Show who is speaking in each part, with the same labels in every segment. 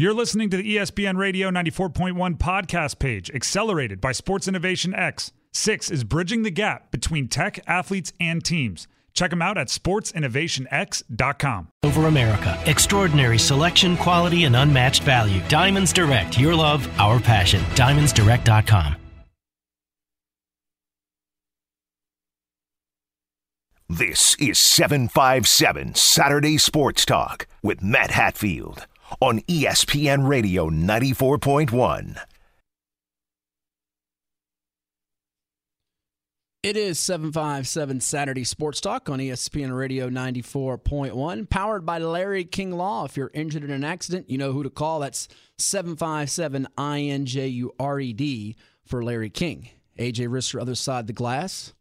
Speaker 1: You're listening to the ESPN Radio 94.1 podcast page, accelerated by Sports Innovation X. 6 is bridging the gap between tech, athletes, and teams. Check them out at sportsinnovationx.com.
Speaker 2: Over America. Extraordinary selection, quality, and unmatched value. Diamonds Direct. Your love, our passion. DiamondsDirect.com.
Speaker 3: This is 757 Saturday Sports Talk with Matt Hatfield on ESPN Radio 94.1.
Speaker 4: It is 757 Saturday Sports Talk on ESPN Radio 94.1, powered by Larry King Law. If you're injured in an accident, you know who to call. That's 757-INJURED for Larry King. AJ Risser, other side of the glass.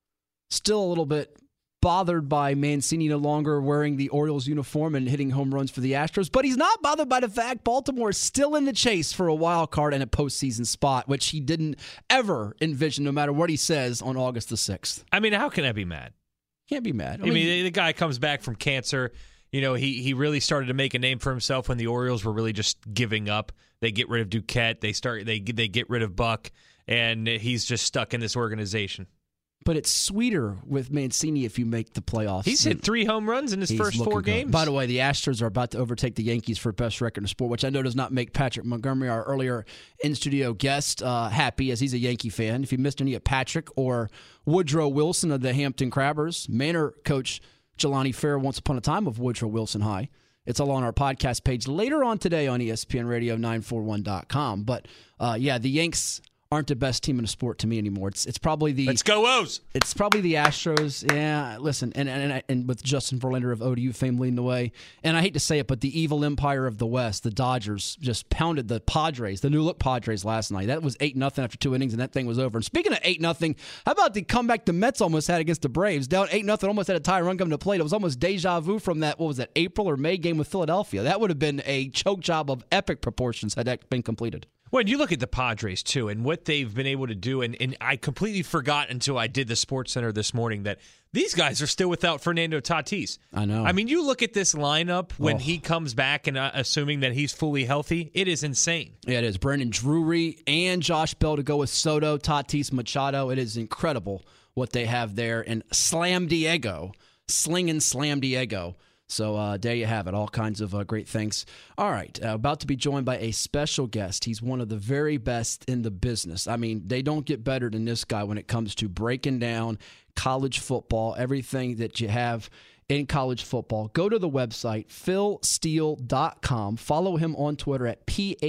Speaker 4: Still a little bit bothered by Mancini no longer wearing the Orioles uniform and hitting home runs for the Astros, but he's not bothered by the fact Baltimore is still in the chase for a wild card and a postseason spot, which he didn't ever envision, no matter what he says on August the 6th.
Speaker 5: I mean, how can I be mad?
Speaker 4: Can't be mad.
Speaker 5: I mean, the guy comes back from cancer. You know, he really started to make a name for himself when the Orioles were really just giving up. They get rid of Duquette. They get rid of Buck, and he's just stuck in this organization.
Speaker 4: But it's sweeter with Mancini if you make the playoffs.
Speaker 5: He's hit 3 home runs in his first 4 games.
Speaker 4: By the way, the Astros are about to overtake the Yankees for best record in sport, which I know does not make Patrick Montgomery, our earlier in-studio guest, happy, as he's a Yankee fan. If you missed any of Patrick or Woodrow Wilson of the Hampton Crabbers, Manor coach Jelani Fair once upon a time of Woodrow Wilson High. It's all on our podcast page later on today on ESPNRadio941.com. But, the Yanks aren't the best team in the sport to me anymore. It's probably the
Speaker 5: Let's go O's.
Speaker 4: It's probably the Astros. Yeah, listen, and with Justin Verlander of ODU fame leading the way, and I hate to say it, but the evil empire of the West, the Dodgers, just pounded the Padres, the new look Padres last night. That was 8-0 after 2 innings, and that thing was over. And speaking of 8-0, how about the comeback the Mets almost had against the Braves? Down 8-0, almost had a tie run coming to plate. It was almost deja vu from that, what was that, April or May game with Philadelphia. That would have been a choke job of epic proportions had that been completed.
Speaker 5: Well, you look at the Padres, too, and what they've been able to do, and I completely forgot until I did the Sports Center this morning that these guys are still without Fernando Tatis.
Speaker 4: I know.
Speaker 5: I mean, you look at this lineup when he comes back and assuming that he's fully healthy, it is insane.
Speaker 4: Yeah, it is. Brandon Drury and Josh Bell to go with Soto, Tatis, Machado. It is incredible what they have there. And Slam Diego, slinging Slam Diego. So there you have it, all kinds of great things. All right, about to be joined by a special guest. He's one of the very best in the business. I mean, they don't get better than this guy when it comes to breaking down college football, everything that you have in college football. Go to the website, philsteele.com. Follow him on Twitter at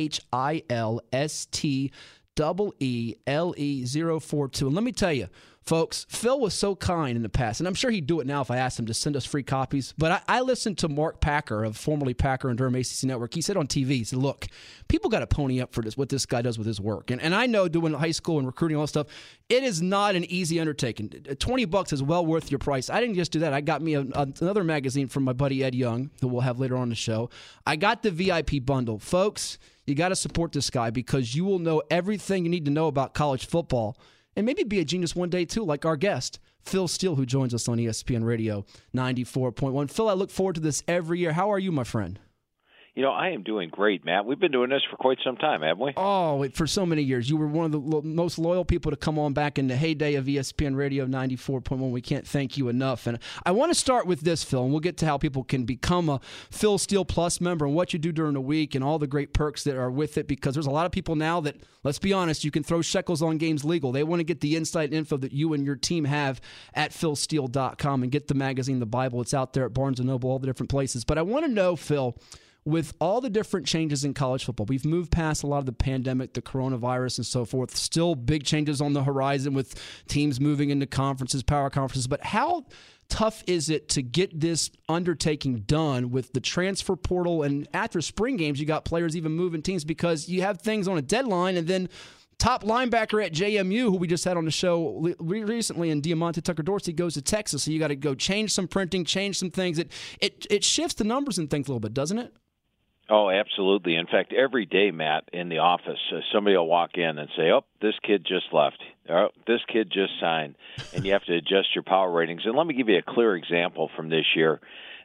Speaker 4: PHILSTEELE042. And let me tell you, folks, Phil was so kind in the past, and I'm sure he'd do it now if I asked him to send us free copies. But I listened to Mark Packer of formerly Packer and Durham ACC Network. He said on TV, he said, look, people got to pony up for this, what this guy does with his work. And I know doing high school and recruiting, all that stuff, it is not an easy undertaking. $20 is well worth your price. I didn't just do that. I got me another magazine from my buddy Ed Young, who we'll have later on the show. I got the VIP bundle. Folks, you got to support this guy because you will know everything you need to know about college football. And maybe be a genius one day, too, like our guest, Phil Steele, who joins us on ESPN Radio 94.1. Phil, I look forward to this every year. How are you, my friend?
Speaker 6: You know, I am doing great, Matt. We've been doing this for quite some time, haven't we?
Speaker 4: Oh, for so many years. You were one of the most loyal people to come on back in the heyday of ESPN Radio 94.1. We can't thank you enough. And I want to start with this, Phil, and we'll get to how people can become a Phil Steele Plus member and what you do during the week and all the great perks that are with it, because there's a lot of people now that, let's be honest, you can throw shekels on games legal. They want to get the insight info that you and your team have at philsteele.com and get the magazine, the Bible. It's out there at Barnes & Noble, all the different places. But I want to know, Phil, with all the different changes in college football, we've moved past a lot of the pandemic, the coronavirus, and so forth. Still big changes on the horizon with teams moving into conferences, power conferences. But how tough is it to get this undertaking done with the transfer portal? And after spring games, you got players even moving teams because you have things on a deadline, and then top linebacker at JMU, who we just had on the show recently, and Diamante Tucker Dorsey, goes to Texas. So you got to go change some printing, change some things. It shifts the numbers and things a little bit, doesn't it?
Speaker 6: Oh, absolutely. In fact, every day, Matt, in the office, somebody will walk in and say, oh, this kid just left. Oh, this kid just signed. And you have to adjust your power ratings. And let me give you a clear example from this year.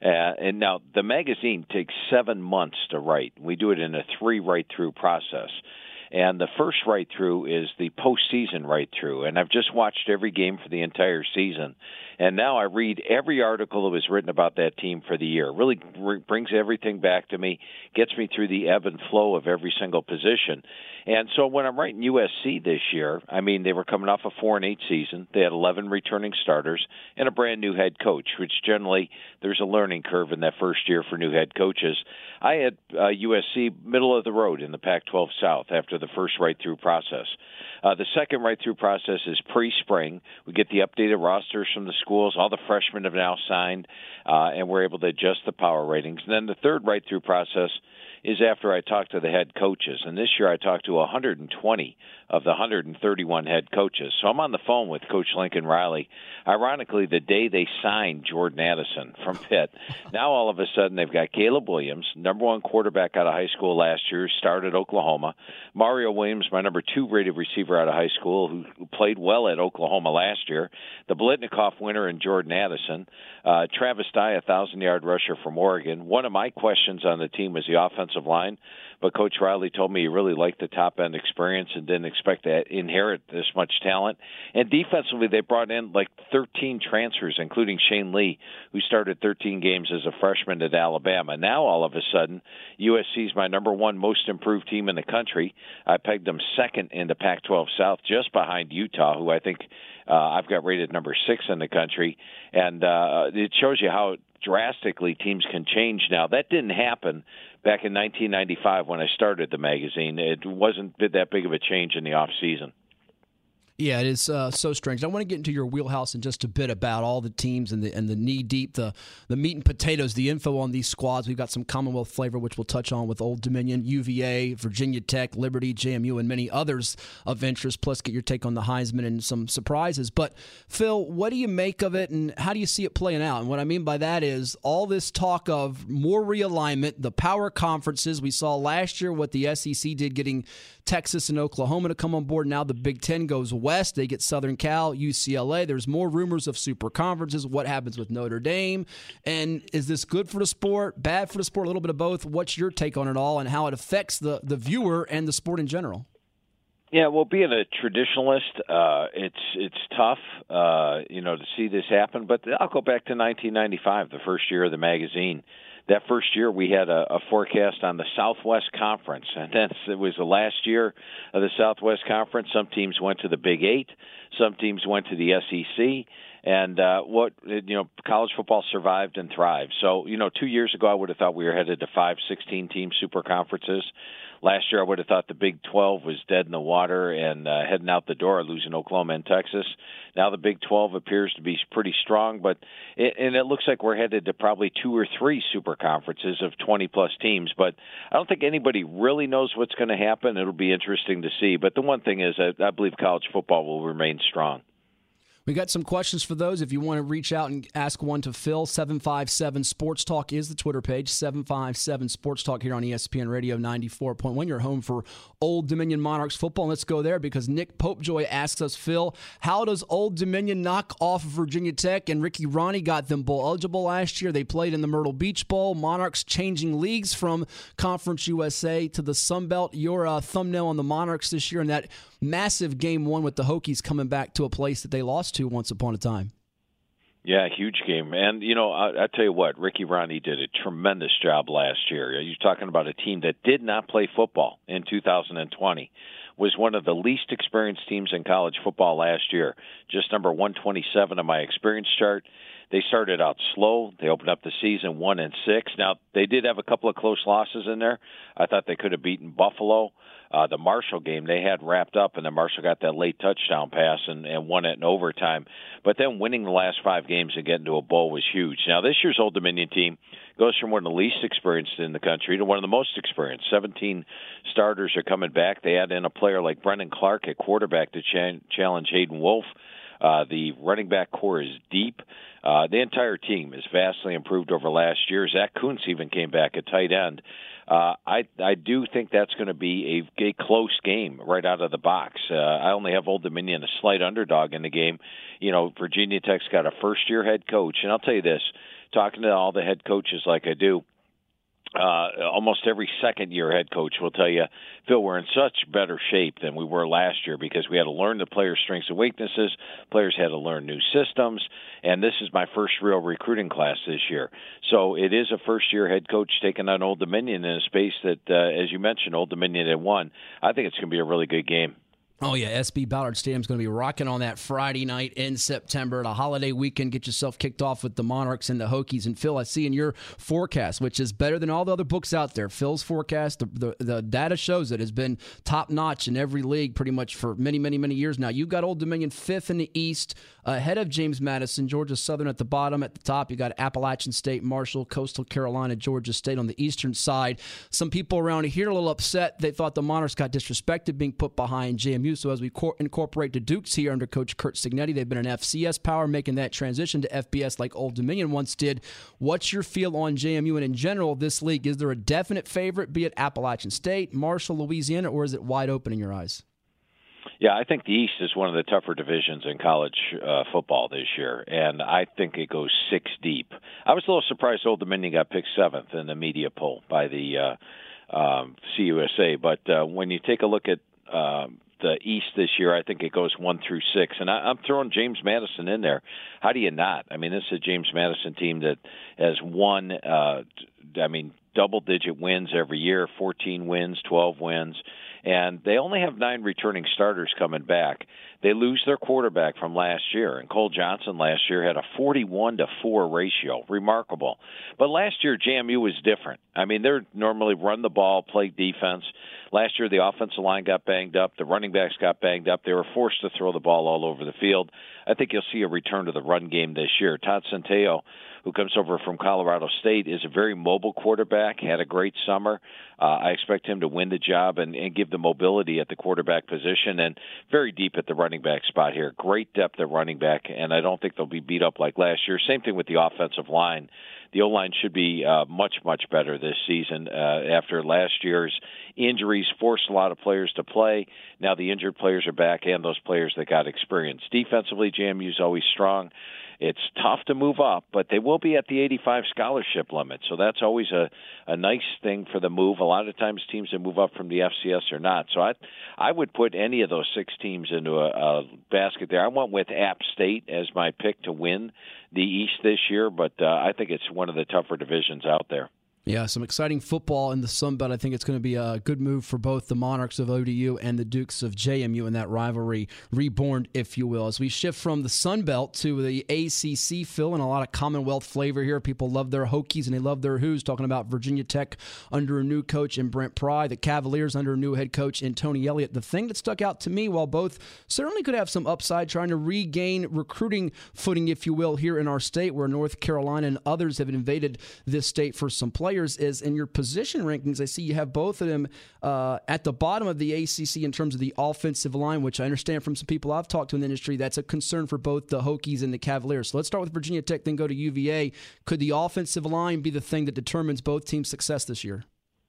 Speaker 6: And now the magazine takes 7 months to write. We do it in a 3 write-through process. And the first write-through is the postseason write-through. And I've just watched every game for the entire season. And now I read every article that was written about that team for the year. It really brings everything back to me, gets me through the ebb and flow of every single position. And so when I'm writing USC this year, I mean, they were coming off a 4-8 season. They had 11 returning starters and a brand new head coach, which generally there's a learning curve in that first year for new head coaches. I had USC middle of the road in the Pac-12 South after the first write-through process. The second write-through process is pre-spring. We get the updated rosters from the schools. All the freshmen have now signed, and we're able to adjust the power ratings. And then the third write-through process is after I talk to the head coaches. And this year I talked to 120 of the 131 head coaches. So I'm on the phone with Coach Lincoln Riley. Ironically, the day they signed Jordan Addison from Pitt. Now all of a sudden they've got Caleb Williams, number 1 quarterback out of high school last year, started at Oklahoma. Mario Williams, my number 2 rated receiver out of high school, who played well at Oklahoma last year. The Biletnikoff winner in Jordan Addison. Travis Dye, a 1,000-yard rusher from Oregon. One of my questions on the team was the offensive line, but Coach Riley told me he really liked the top-end experience and didn't expect to inherit this much talent. And defensively, they brought in like 13 transfers, including Shane Lee, who started 13 games as a freshman at Alabama. Now, all of a sudden, USC is my number 1 most improved team in the country. I pegged them second in the Pac-12 South, just behind Utah, who I think I've got rated number 6 in the country. And it shows you how drastically teams can change now. That didn't happen back in 1995 when I started the magazine. It wasn't that big of a change in the off season.
Speaker 4: Yeah, it is so strange. I want to get into your wheelhouse in just a bit about all the teams and the knee deep, the meat and potatoes, the info on these squads. We've got some Commonwealth flavor, which we'll touch on with Old Dominion, UVA, Virginia Tech, Liberty, JMU, and many others of interest. Plus, get your take on the Heisman and some surprises. But Phil, what do you make of it, and how do you see it playing out? And what I mean by that is all this talk of more realignment, the power conferences. We saw last year what the SEC did, getting Texas and Oklahoma to come on board. Now the Big Ten goes west. They get Southern Cal, UCLA. There's more rumors of super conferences. What happens with Notre Dame? And is this good for the sport, bad for the sport, a little bit of both? What's your take on it all and how it affects the viewer and the sport in general?
Speaker 6: Yeah, well, being a traditionalist, it's tough, to see this happen. But I'll go back to 1995, the first year of the magazine. That first year, we had a forecast on the Southwest Conference, and then it was the last year of the Southwest Conference. Some teams went to the Big 8, some teams went to the SEC, and college football survived and thrived. So, 2 years ago, I would have thought we were headed to 5 16-team super conferences. Last year, I would have thought the Big 12 was dead in the water and heading out the door, losing Oklahoma and Texas. Now the Big 12 appears to be pretty strong, but it looks like we're headed to probably 2 or 3 super conferences of 20-plus teams. But I don't think anybody really knows what's going to happen. It'll be interesting to see. But the one thing is I believe college football will remain strong.
Speaker 4: We got some questions for those. If you want to reach out and ask one to Phil, 757 Sports Talk is the Twitter page, 757 Sports Talk here on ESPN Radio 94.1. You're home for Old Dominion Monarchs football. And let's go there because Nick Popejoy asks us, Phil, how does Old Dominion knock off Virginia Tech? And Ricky Ronnie got them bowl eligible last year. They played in the Myrtle Beach Bowl. Monarchs changing leagues from Conference USA to the Sun Belt. Your thumbnail on the Monarchs this year and that massive Game 1 with the Hokies coming back to a place that they lost to once upon a time.
Speaker 6: Yeah, huge game. And, I tell you what, Ricky Ronnie did a tremendous job last year. You're talking about a team that did not play football in 2020, was one of the least experienced teams in college football last year, just number 127 on my experience chart. They started out slow. They opened up the season 1-6. Now, they did have a couple of close losses in there. I thought they could have beaten Buffalo. The Marshall game they had wrapped up, and then Marshall got that late touchdown pass and won it in overtime. But then winning the last 5 games and getting to a bowl was huge. Now, this year's Old Dominion team goes from one of the least experienced in the country to one of the most experienced. 17 starters are coming back. They add in a player like Brendan Clark at quarterback to challenge Hayden Wolf. The running back core is deep. The entire team is vastly improved over last year. Zach Kuntz even came back at tight end. I do think that's going to be a close game right out of the box. I only have Old Dominion a slight underdog in the game. Virginia Tech's got a first-year head coach, and I'll tell you this, talking to all the head coaches like I do, almost every second-year head coach will tell you, Phil, we're in such better shape than we were last year because we had to learn the players' strengths and weaknesses. Players had to learn new systems, and this is my first real recruiting class this year. So it is a first-year head coach taking on Old Dominion in a space that, as you mentioned, Old Dominion had won. I think it's going to be a really good game.
Speaker 4: Oh, yeah, SB Ballard Stadium's going to be rocking on that Friday night in September. The holiday weekend, get yourself kicked off with the Monarchs and the Hokies. And, Phil, I see in your forecast, which is better than all the other books out there, Phil's forecast, the data shows it has been top-notch in every league pretty much for many, many, many years now. You've got Old Dominion 5th in the East, ahead of James Madison, Georgia Southern at the bottom. At the top, you got Appalachian State, Marshall, Coastal Carolina, Georgia State on the eastern side. Some people around here are a little upset. They thought the Monarchs got disrespected being put behind JMU. So as we incorporate the Dukes here under Coach Kurt Cignetti, they've been an FCS power, making that transition to FBS like Old Dominion once did. What's your feel on JMU and in general this league? Is there a definite favorite, be it Appalachian State, Marshall, Louisiana, or is it wide open in your eyes?
Speaker 6: Yeah, I think the East is one of the tougher divisions in college football this year, and I think it goes 6 deep. I was a little surprised Old Dominion got picked 7th in the media poll by the CUSA, but when you take a look at the East this year, I think it goes 1 through 6, and I'm throwing James Madison in there. How do you not? I mean, this is a James Madison team that has won, double-digit wins every year, 14 wins, 12 wins. And they only have 9 returning starters coming back. They lose their quarterback from last year, and Cole Johnson last year had a 41-4 ratio. Remarkable. But last year, JMU was different. I mean, they're normally run the ball, play defense. Last year, the offensive line got banged up. The running backs got banged up. They were forced to throw the ball all over the field. I think you'll see a return to the run game this year. Todd Centeio, who comes over from Colorado State, is a very mobile quarterback, had a great summer. I expect him to win the job and give the mobility at the quarterback position, and very deep at the running back spot here. Great depth at running back, and I don't think they'll be beat up like last year. Same thing with the offensive line. The O-line should be much, much better this season after last year's injuries forced a lot of players to play. Now the injured players are back and those players that got experience. Defensively, JMU's always strong. It's tough to move up, but they will be at the 85 scholarship limit, so that's always a nice thing for the move. A lot of times teams that move up from the FCS are not. So I would put any of those 6 teams into a basket there. I went with App State as my pick to win the East this year, but I think it's one of the tougher divisions out there.
Speaker 4: Yeah, some exciting football in the Sun Belt. I think it's going to be a good move for both the Monarchs of ODU and the Dukes of JMU in that rivalry reborn, if you will. As we shift from the Sun Belt to the ACC, Phil, and a lot of Commonwealth flavor here. People love their Hokies and they love their Who's, talking about Virginia Tech under a new coach in Brent Pry, the Cavaliers under a new head coach in Tony Elliott. The thing that stuck out to me, while both certainly could have some upside trying to regain recruiting footing, if you will, here in our state where North Carolina and others have invaded this state for some players, is in your position rankings. I see you have both of them at the bottom of the ACC in terms of the offensive line, which I understand from some people I've talked to in the industry, that's a concern for both the Hokies and the Cavaliers. So let's start with Virginia Tech, then go to UVA. Could the offensive line be the thing that determines both teams' success this year?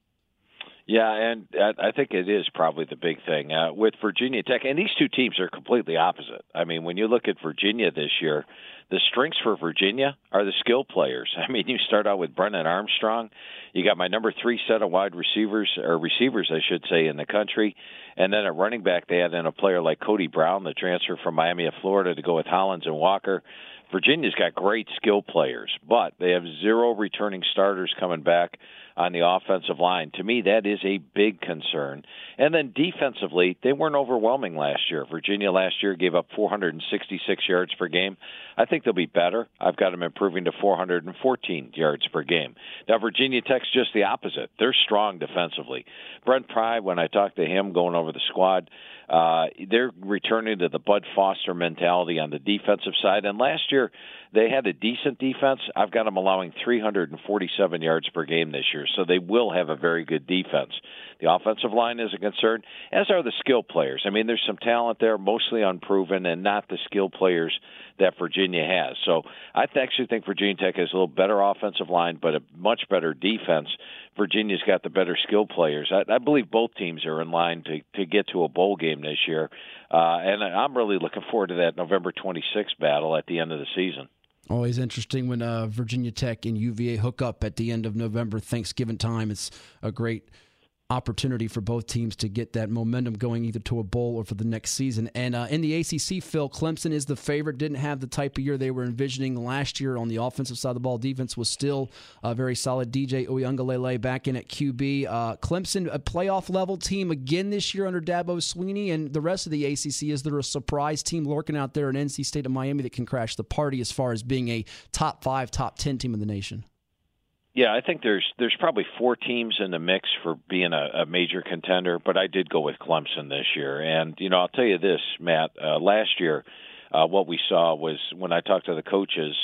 Speaker 6: Yeah, and I think it is probably the big thing with Virginia Tech. And these two teams are completely opposite. I mean, when you look at Virginia this year, the strengths for Virginia are the skill players. I mean, you start out with Brennan Armstrong. You got my number 3 set of wide receivers, I should say, in the country. And then at running back, they had in a player like Cody Brown, the transfer from Miami of Florida, to go with Hollins and Walker. Virginia's got great skill players, but they have 0 returning starters coming back on the offensive line. To me, that is a big concern. And then defensively, they weren't overwhelming last year. Virginia last year gave up 466 yards per game. I think they'll be better. I've got them improving to 414 yards per game. Now, Virginia Tech's just the opposite. They're strong defensively. Brent Pry, when I talked to him going over the squad, they're returning to the Bud Foster mentality on the defensive side. And last year, they had a decent defense. I've got them allowing 347 yards per game this year, so they will have a very good defense. The offensive line is a concern, as are the skill players. I mean, there's some talent there, mostly unproven, and not the skill players that Virginia has. So I actually think Virginia Tech has a little better offensive line, but a much better defense. Virginia's got the better skill players. I believe both teams are in line to get to a bowl game this year, and I'm really looking forward to that November 26th battle at the end of the season.
Speaker 4: Always interesting when Virginia Tech and UVA hook up at the end of November, Thanksgiving time. It's a great opportunity for both teams to get that momentum going either to a bowl or for the next season. And in the ACC, Phil, Clemson is the favorite. Didn't have the type of year they were envisioning last year on the offensive side of the ball. Defense was still very solid. DJ Uyunglele back in at QB. Clemson, a playoff-level team again this year under Dabo Swinney, and the rest of the ACC, is there a surprise team lurking out there in NC State and Miami that can crash the party as far as being a top 5, top 10 team in the nation?
Speaker 6: Yeah, I think there's probably 4 teams in the mix for being a major contender, but I did go with Clemson this year. And, I'll tell you this, Matt, last year what we saw was when I talked to the coaches,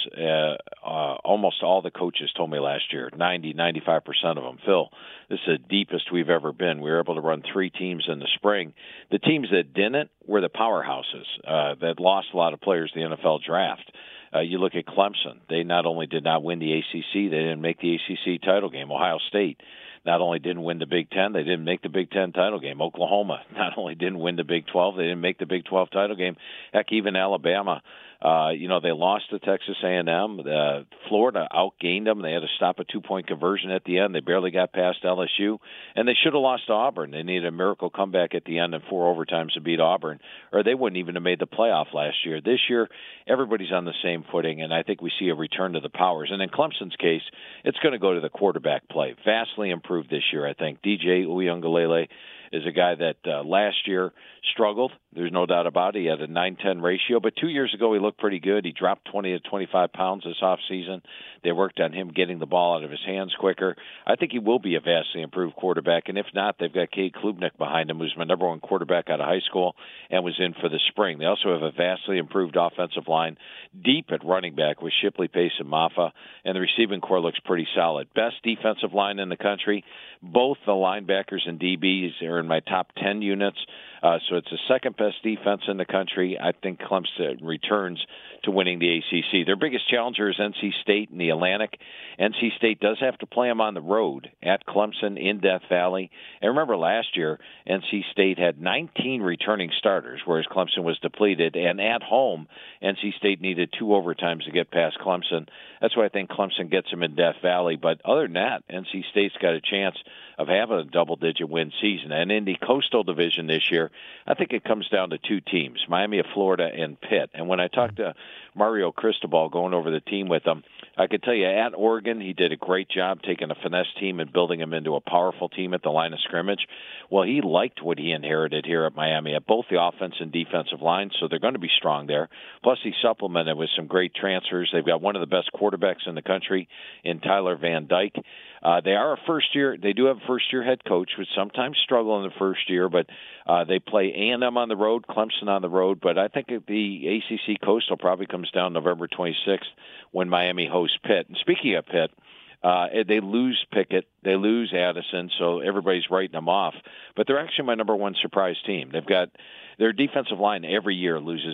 Speaker 6: almost all the coaches told me last year, 95% of them, Phil, this is the deepest we've ever been. We were able to run 3 teams in the spring. The teams that didn't were the powerhouses that lost a lot of players in the NFL draft. You look at Clemson. They not only did not win the ACC, they didn't make the ACC title game. Ohio State not only didn't win the Big Ten, they didn't make the Big Ten title game. Oklahoma not only didn't win the Big 12, they didn't make the Big 12 title game. Heck, even Alabama, they lost to Texas A&M. Florida outgained them. They had to stop a 2-point conversion at the end. They barely got past LSU, and they should have lost to Auburn. They needed a miracle comeback at the end and 4 overtimes to beat Auburn, or they wouldn't even have made the playoff last year. This year, everybody's on the same footing, and I think we see a return to the powers. And in Clemson's case, it's going to go to the quarterback play. Vastly improved this year, I think. DJ Uyunglele is a guy that last year struggled. There's no doubt about it. He had a 9-10 ratio, but 2 years ago he looked pretty good. He dropped 20 to 25 pounds this offseason. They worked on him getting the ball out of his hands quicker. I think he will be a vastly improved quarterback, and if not, they've got Cade Klubnik behind him, who's my number 1 quarterback out of high school and was in for the spring. They also have a vastly improved offensive line, deep at running back with Shipley, Pace, and Maffa, and the receiving core looks pretty solid. Best defensive line in the country. Both the linebackers and DBs are in my top 10 units. So it's the second best defense in the country. I think Clemson returns to winning the ACC. Their biggest challenger is NC State in the Atlantic. NC State does have to play them on the road at Clemson in Death Valley. And remember last year, NC State had 19 returning starters, whereas Clemson was depleted. And at home, NC State needed 2 overtimes to get past Clemson. That's why I think Clemson gets them in Death Valley. But other than that, NC State's got a chance of having a double-digit win season. And in the Coastal Division this year, I think it comes down to 2 teams, Miami of Florida and Pitt. And when I talked to Mario Cristobal going over the team with him, I could tell you at Oregon, he did a great job taking a finesse team and building them into a powerful team at the line of scrimmage. Well, he liked what he inherited here at Miami at both the offense and defensive lines, so they're going to be strong there. Plus, he supplemented with some great transfers. They've got one of the best quarterbacks in the country in Tyler Van Dyke. They are a first-year. They do have a first-year head coach, which sometimes struggle in the first year, but they play A&M on the road, Clemson on the road. But I think the ACC Coastal probably comes down November 26th when Miami hosts Pitt. And speaking of Pitt, they lose Pickett, they lose Addison, so everybody's writing them off. But they're actually my number 1 surprise team. They've got their defensive line every year loses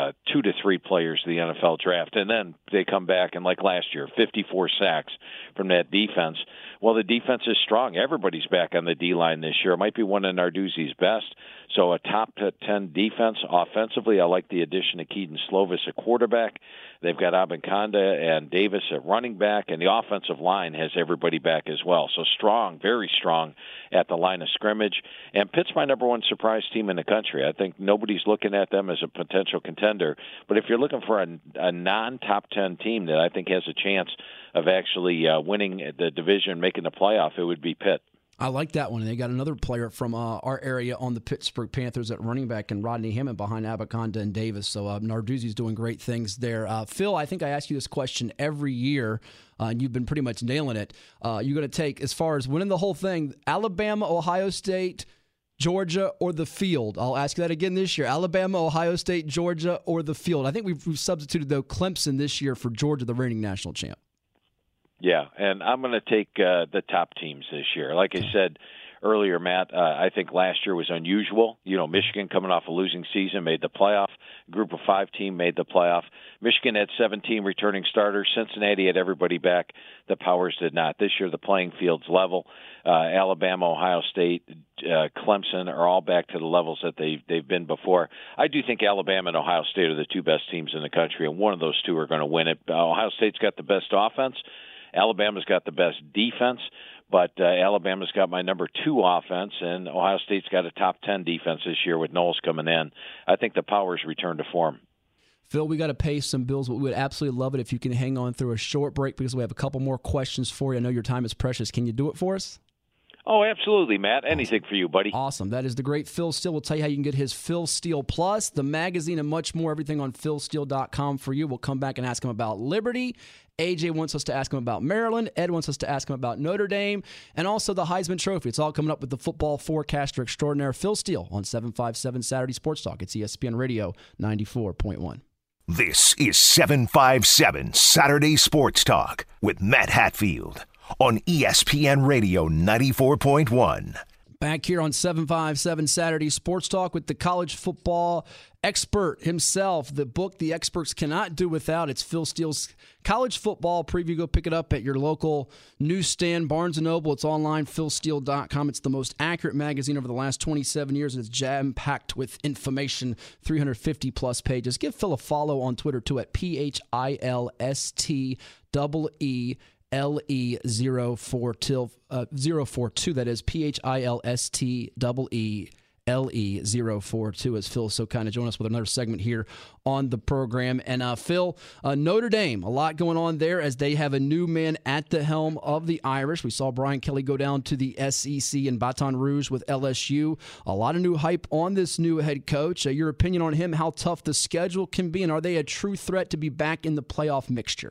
Speaker 6: 2 to 3 players to the NFL draft, and then they come back, and like last year, 54 sacks from that defense. Well, the defense is strong. Everybody's back on the D-line this year. It might be one of Narduzzi's best. So a top 10 defense offensively. I like the addition of Keaton Slovis at quarterback. They've got Abanconda and Davis at running back, and the offensive line has everybody back as well. So strong, very strong at the line of scrimmage. And Pitt's my number 1 surprise team in the country. I think nobody's looking at them as a potential contender. But if you're looking for a non-top 10 team that I think has a chance of actually winning the division, making the playoff, it would be Pitt.
Speaker 4: I like that one. And they got another player from our area on the Pittsburgh Panthers at running back, and Rodney Hammond behind Abanconda and Davis. So Narduzzi's doing great things there. Phil, I think I ask you this question every year, and you've been pretty much nailing it. You're going to take, as far as winning the whole thing, Alabama, Ohio State, Georgia, or the field? I'll ask you that again this year. Alabama, Ohio State, Georgia, or the field? I think we've substituted, though, Clemson this year for Georgia, the reigning national champ.
Speaker 6: Yeah, and I'm going to take the top teams this year. Like I said earlier, Matt, I think last year was unusual. Michigan coming off a losing season made the playoff. Group of 5 team made the playoff. Michigan had 17 returning starters. Cincinnati had everybody back. The Powers did not. This year, the playing field's level. Alabama, Ohio State, Clemson are all back to the levels that they've been before. I do think Alabama and Ohio State are the 2 best teams in the country, and one of those 2 are going to win it. Ohio State's got the best offense. Alabama's got the best defense. But Alabama's got my number 2 offense, and Ohio State's got a top 10 defense this year with Knowles coming in. I think the Powers return to form.
Speaker 4: Phil, we got to pay some bills, but we would absolutely love it if you can hang on through a short break because we have a couple more questions for you. I know your time is precious. Can you do it for us?
Speaker 6: Oh, absolutely, Matt. Anything for you, buddy.
Speaker 4: Awesome. That is the great Phil Steele. We'll tell you how you can get his Phil Steele Plus, the magazine, and much more. Everything on philsteele.com for you. We'll come back and ask him about Liberty. AJ wants us to ask him about Maryland. Ed wants us to ask him about Notre Dame. And also the Heisman Trophy. It's all coming up with the football forecaster extraordinaire, Phil Steele, on 757 Saturday Sports Talk. It's ESPN Radio 94.1.
Speaker 3: This is 757 Saturday Sports Talk with Matt Hatfield on ESPN Radio 94.1.
Speaker 4: Back here on 757 Saturday Sports Talk with the college football expert himself. The book the experts cannot do without. It's Phil Steele's college football preview. Go pick it up at your local newsstand, Barnes & Noble. It's online, philsteele.com. It's the most accurate magazine over the last 27 years, and it's jam-packed with information, 350-plus pages. Give Phil a follow on Twitter, too, at PHILSTEE. LE042, that is PHILSTEELE042, as Phil so kind of joined us with another segment here on the program. And Phil, Notre Dame, a lot going on there as they have a new man at the helm of the Irish. We saw Brian Kelly go down to the SEC in Baton Rouge with LSU. A lot of new hype on this new head coach. Your opinion on him, how tough the schedule can be, and are they a true threat to be back in the playoff mixture?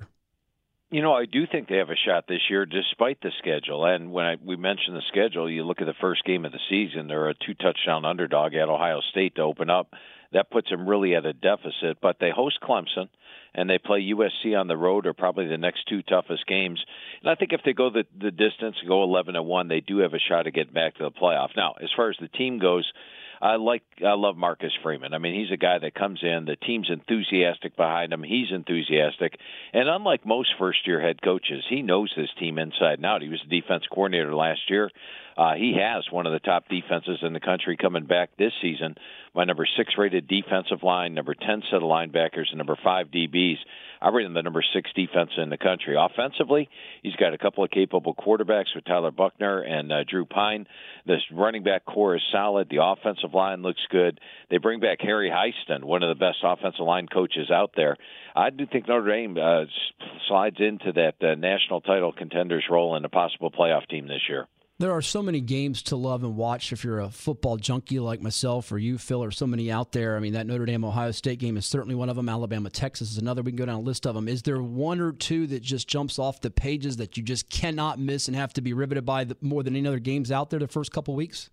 Speaker 6: I do think they have a shot this year despite the schedule. And when we mentioned the schedule, you look at the first game of the season, they're a 2-touchdown underdog at Ohio State to open up. That puts them really at a deficit. But they host Clemson, and they play USC on the road, are probably the next 2 toughest games. And I think if they go the distance, go 11-1, they do have a shot to get back to the playoff. Now, as far as the team goes, I love Marcus Freeman. I mean, he's a guy that comes in, the team's enthusiastic behind him, he's enthusiastic, and unlike most first-year head coaches, he knows this team inside and out. He was the defense coordinator last year. He has one of the top defenses in the country coming back this season. My number 6 rated defensive line, number 10 set of linebackers, and number 5 DBs. I rate him the number 6 defense in the country. Offensively, he's got a couple of capable quarterbacks with Tyler Buckner and Drew Pine. This running back core is solid. The offensive line looks good. They bring back Harry Heiston, one of the best offensive line coaches out there. I do think Notre Dame slides into that national title contenders role in a possible playoff team this year.
Speaker 4: There are so many games to love and watch if you're a football junkie like myself or you, Phil, or so many out there. I mean, that Notre Dame-Ohio State game is certainly one of them. Alabama-Texas is another. We can go down a list of them. Is there one or two that just jumps off the pages that you just cannot miss and have to be riveted by more than any other games out there the first couple weeks?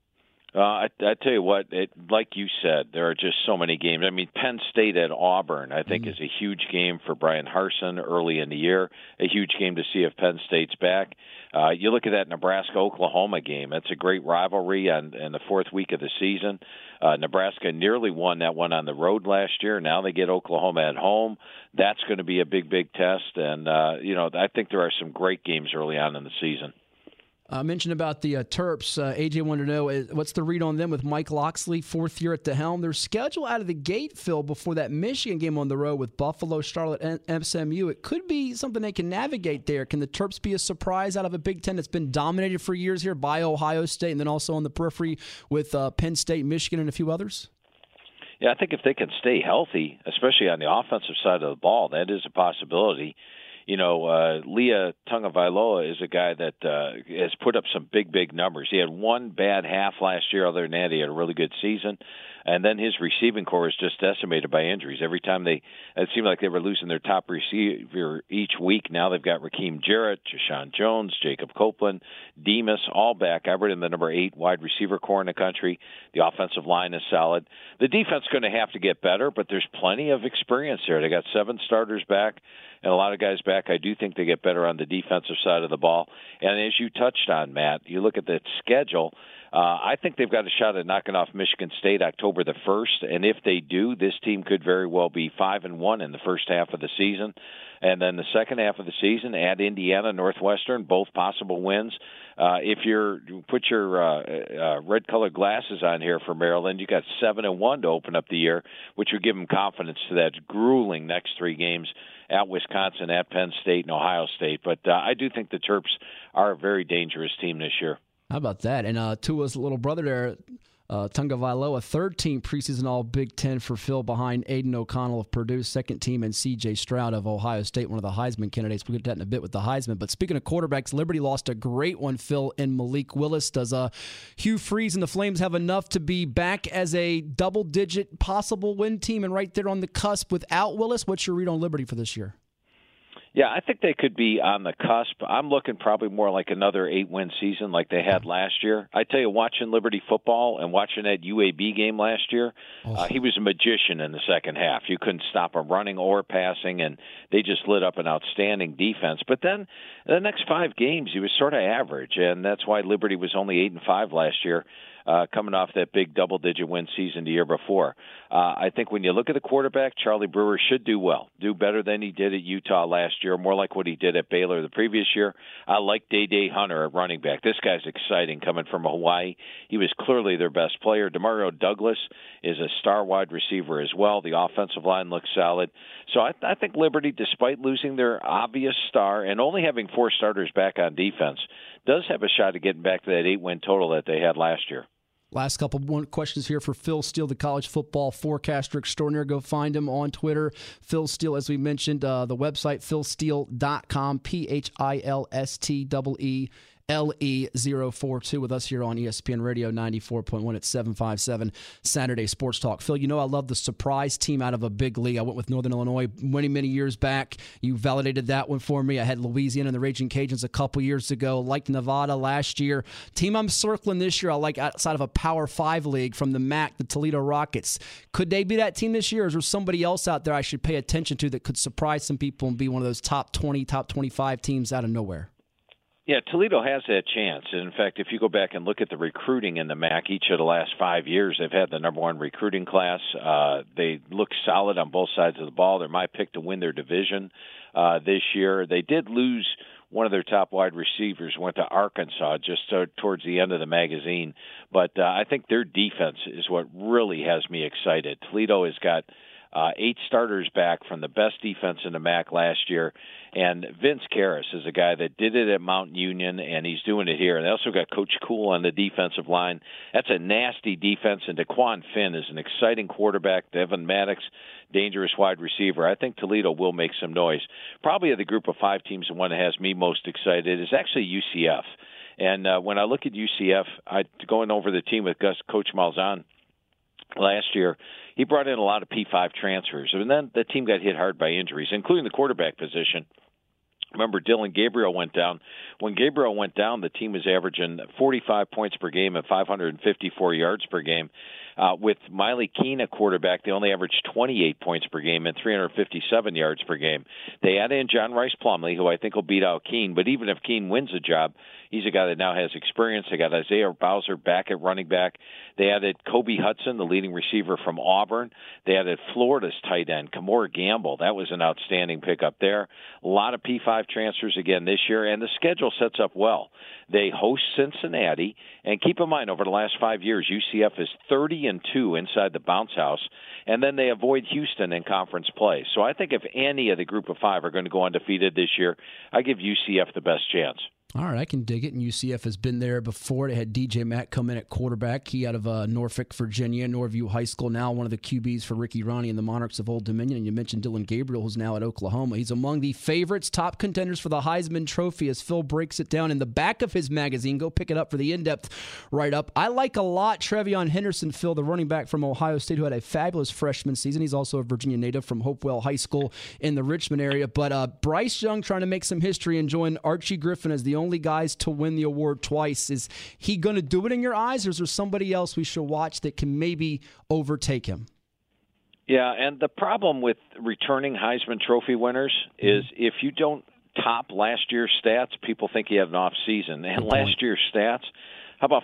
Speaker 6: I tell you what, like you said, there are just so many games. I mean, Penn State at Auburn, I think, is a huge game for Brian Harsin early in the year, a huge game to see if Penn State's back. You look at that Nebraska-Oklahoma game. That's a great rivalry in the 4th week of the season. Nebraska nearly won that one on the road last year. Now they get Oklahoma at home. That's going to be a big, big test. And, I think there are some great games early on in the season.
Speaker 4: I mentioned about the Terps. AJ wanted to know, what's the read on them with Mike Locksley, 4th year at the helm? Their schedule out of the gate, Phil, before that Michigan game on the road with Buffalo, Charlotte, and SMU. It could be something they can navigate there. Can the Terps be a surprise out of a Big Ten that's been dominated for years here by Ohio State and then also on the periphery with Penn State, Michigan, and a few others?
Speaker 6: Yeah, I think if they can stay healthy, especially on the offensive side of the ball, that is a possibility. Leah Tagovailoa is a guy that has put up some big, big numbers. He had one bad half last year. Other than that, he had a really good season. And then his receiving core is just decimated by injuries. Every time it seemed like they were losing their top receiver each week. Now they've got Raheem Jarrett, Jashaun Jones, Jacob Copeland, Demas, all back. I read in the number 8 wide receiver core in the country. The offensive line is solid. The defense is going to have to get better, but there's plenty of experience there. They got 7 starters back and a lot of guys back quarterback. I do think they get better on the defensive side of the ball. And as you touched on, Matt, you look at the schedule. I think they've got a shot at knocking off Michigan State October the 1st, and if they do, this team could very well be 5-1 in the first half of the season. And then the second half of the season, at Indiana, Northwestern, both possible wins. If you put your red-colored glasses on here for Maryland, you got 7-1 to open up the year, which would give them confidence to that grueling next 3 games at Wisconsin, at Penn State, and Ohio State. But I do think the Terps are a very dangerous team this year.
Speaker 4: How about that? And Tua's little brother there, Tunga Vailoa, third-team preseason All-Big Ten for Phil behind Aiden O'Connell of Purdue, second team, and C.J. Stroud of Ohio State, one of the Heisman candidates. We'll get to that in a bit with the Heisman. But speaking of quarterbacks, Liberty lost a great one, Phil, in Malik Willis. Does Hugh Freeze and the Flames have enough to be back as a double-digit possible win team and right there on the cusp without Willis? What's your read on Liberty for this year?
Speaker 6: Yeah, I think they could be on the cusp. I'm looking probably more like another 8-win season like they had last year. I tell you, watching Liberty football and watching that UAB game last year, he was a magician in the second half. You couldn't stop him running or passing, and they just lit up an outstanding defense. But then the next 5 games, he was sort of average, and that's why Liberty was only 8-5 last year. Coming off that big double-digit win season the year before. I think when you look at the quarterback, Charlie Brewer should do well, do better than he did at Utah last year, more like what he did at Baylor the previous year. I like Day Hunter at running back. This guy's exciting coming from Hawaii. He was clearly their best player. Demario Douglas is a star wide receiver as well. The offensive line looks solid. So I think Liberty, despite losing their obvious star and only having 4 starters back on defense, does have a shot at getting back to that 8-win total that they had last year.
Speaker 4: Last couple questions here for Phil Steele, the college football forecaster extraordinaire. Go find him on Twitter. Phil Steele, as we mentioned, the website, philsteele.com, PHILSTEELE042 with us here on ESPN Radio 94.1 at 757 Saturday Sports Talk. Phil, you know I love the surprise team out of a big league. I went with Northern Illinois many years back. You validated that one for me. I had Louisiana and the Raging Cajuns a couple years ago. Liked Nevada last year. Team I'm circling this year, I like outside of a Power 5 league from the MAC, the Toledo Rockets. Could they be that team this year, or is there somebody else out there I should pay attention to that could surprise some people and be one of those top 20, top 25 teams out of nowhere?
Speaker 6: Yeah, Toledo has that chance. And in fact, if you go back and look at the recruiting in the MAC, each of the last 5 years, they've had the number 1 recruiting class. They look solid on both sides of the ball. They're my pick to win their division this year. They did lose one of their top wide receivers, went to Arkansas just towards the end of the magazine. But I think their defense is what really has me excited. Toledo has got 8 starters back from the best defense in the MAC last year. And Vince Karras is a guy that did it at Mount Union, and he's doing it here. And they also got Coach Cool on the defensive line. That's a nasty defense. And DeQuan Finn is an exciting quarterback. Devin Maddox, dangerous wide receiver. I think Toledo will make some noise. Probably of the group of 5 teams, the one that has me most excited is actually UCF. And when I look at UCF, going over the team with Coach Malzahn last year, he brought in a lot of P5 transfers. And then the team got hit hard by injuries, including the quarterback position. Remember, Dylan Gabriel went down. When Gabriel went down, the team was averaging 45 points per game and 554 yards per game. With Miley Keene at quarterback, they only averaged 28 points per game and 357 yards per game. They add in John Rice Plumlee, who I think will beat out Keene. But even if Keene wins the job, he's a guy that now has experience. They got Isaiah Bowser back at running back. They added Kobe Hudson, the leading receiver from Auburn. They added Florida's tight end, Kamora Gamble. That was an outstanding pickup there. A lot of P5 transfers again this year, and the schedule sets up well. They host Cincinnati, and keep in mind, over the last 5 years, UCF is 30-2 inside the bounce house, and then they avoid Houston in conference play. So I think if any of the group of 5 are going to go undefeated this year, I give UCF the best chance.
Speaker 4: All right, I can dig it. And UCF has been there before. They had DJ Mack come in at quarterback. He out of Norfolk, Virginia, Norview High School, now one of the QBs for Ricky Ronnie and the Monarchs of Old Dominion. And you mentioned Dylan Gabriel, who's now at Oklahoma. He's among the favorites, top contenders for the Heisman Trophy as Phil breaks it down in the back of his magazine. Go pick it up for the in-depth write-up. I like a lot Trevion Henderson, Phil, the running back from Ohio State, who had a fabulous freshman season. He's also a Virginia native from Hopewell High School in the Richmond area. But Bryce Young trying to make some history and join Archie Griffin as the only guys to win the award twice. Is he going to do it in your eyes, or is there somebody else we should watch that can maybe overtake him?
Speaker 6: Yeah, and the problem with returning Heisman Trophy winners is if you don't top last year's stats, people think he had an off season. And last year's stats, how about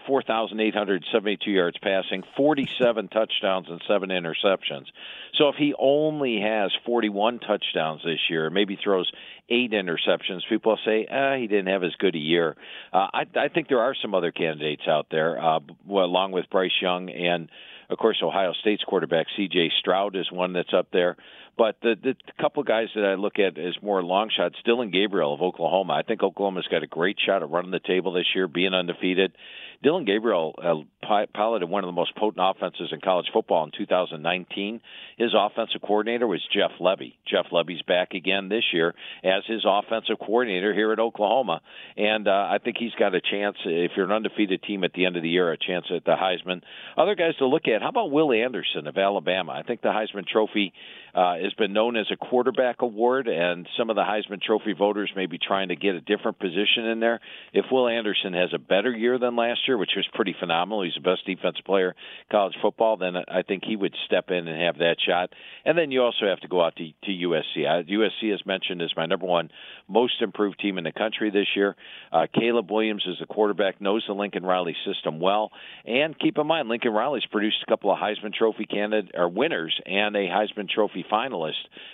Speaker 6: 4,872 yards passing, 47 touchdowns, and 7 interceptions? So if he only has 41 touchdowns this year, maybe throws 8 interceptions, people will say, he didn't have as good a year. I think there are some other candidates out there, along with Bryce Young and, of course, Ohio State's quarterback C.J. Stroud is one that's up there. But the couple of guys that I look at as more long shots, Dylan Gabriel of Oklahoma. I think Oklahoma's got a great shot at running the table this year, being undefeated. Dylan Gabriel piloted one of the most potent offenses in college football in 2019. His offensive coordinator was Jeff Levy. Jeff Levy's back again this year as his offensive coordinator here at Oklahoma. And I think he's got a chance, if you're an undefeated team at the end of the year, a chance at the Heisman. Other guys to look at, how about Will Anderson of Alabama? I think the Heisman Trophy has been known as a quarterback award, and some of the Heisman Trophy voters may be trying to get a different position in there. If Will Anderson has a better year than last year, which was pretty phenomenal, he's the best defensive player in college football, then I think he would step in and have that shot. And then you also have to go out to USC. USC, as mentioned, is my number one most improved team in the country this year. Caleb Williams is the quarterback, knows the Lincoln Riley system well. And keep in mind, Lincoln Riley's produced a couple of Heisman Trophy winners and a Heisman Trophy finalist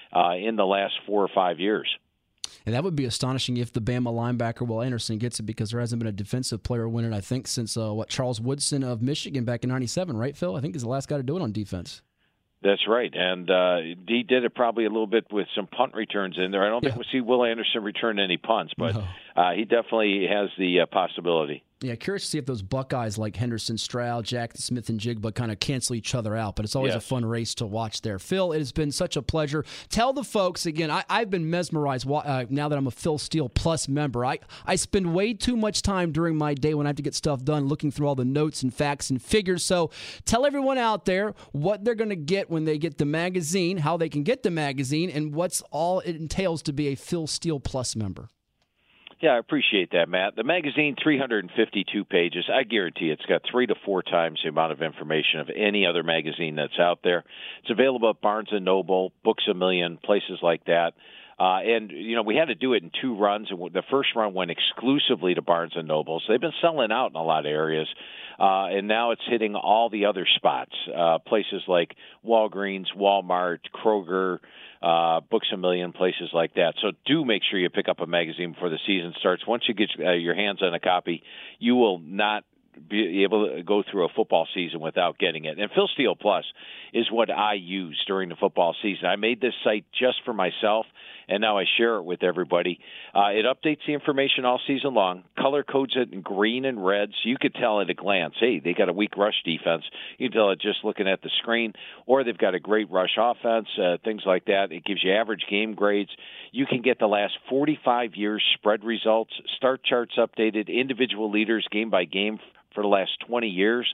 Speaker 6: in the last 4 or 5 years.
Speaker 4: And that would be astonishing if the Bama linebacker Will Anderson gets it, because there hasn't been a defensive player win it, I think, since Charles Woodson of Michigan back in '97, right, Phil? I think he's the last guy to do it on defense.
Speaker 6: That's right, and he did it probably a little bit with some punt returns in there. I don't think we'll see Will Anderson return any punts, but he definitely has the possibility. Yeah,
Speaker 4: curious to see if those Buckeyes like Henderson, Stroud, Jackson Smith, and Jigba kind of cancel each other out, but it's always a fun race to watch there. Phil, it has been such a pleasure. Tell the folks, again, I've been mesmerized now that I'm a Phil Steele Plus member. I spend way too much time during my day when I have to get stuff done looking through all the notes and facts and figures. So tell everyone out there what they're going to get when they get the magazine, how they can get the magazine, and what's all it entails to be a Phil Steele Plus member.
Speaker 6: Yeah, I appreciate that, Matt. The magazine, 352 pages. I guarantee it's got 3 to 4 times the amount of information of any other magazine that's out there. It's available at Barnes & Noble, Books A Million, places like that. And, we had to do it in 2 runs. The first run went exclusively to Barnes & Noble. So they've been selling out in a lot of areas. And now it's hitting all the other spots, places like Walgreens, Walmart, Kroger, Books A Million, places like that. So do make sure you pick up a magazine before the season starts. Once you get your hands on a copy, you will not be able to go through a football season without getting it. And Phil Steele Plus is what I use during the football season. I made this site just for myself, and now I share it with everybody. It updates the information all season long, color codes it in green and red, so you could tell at a glance, hey, they got a weak rush defense. You can tell it just looking at the screen, or they've got a great rush offense, things like that. It gives you average game grades. You can get the last 45 years spread results, start charts updated, individual leaders game by game for the last 20 years,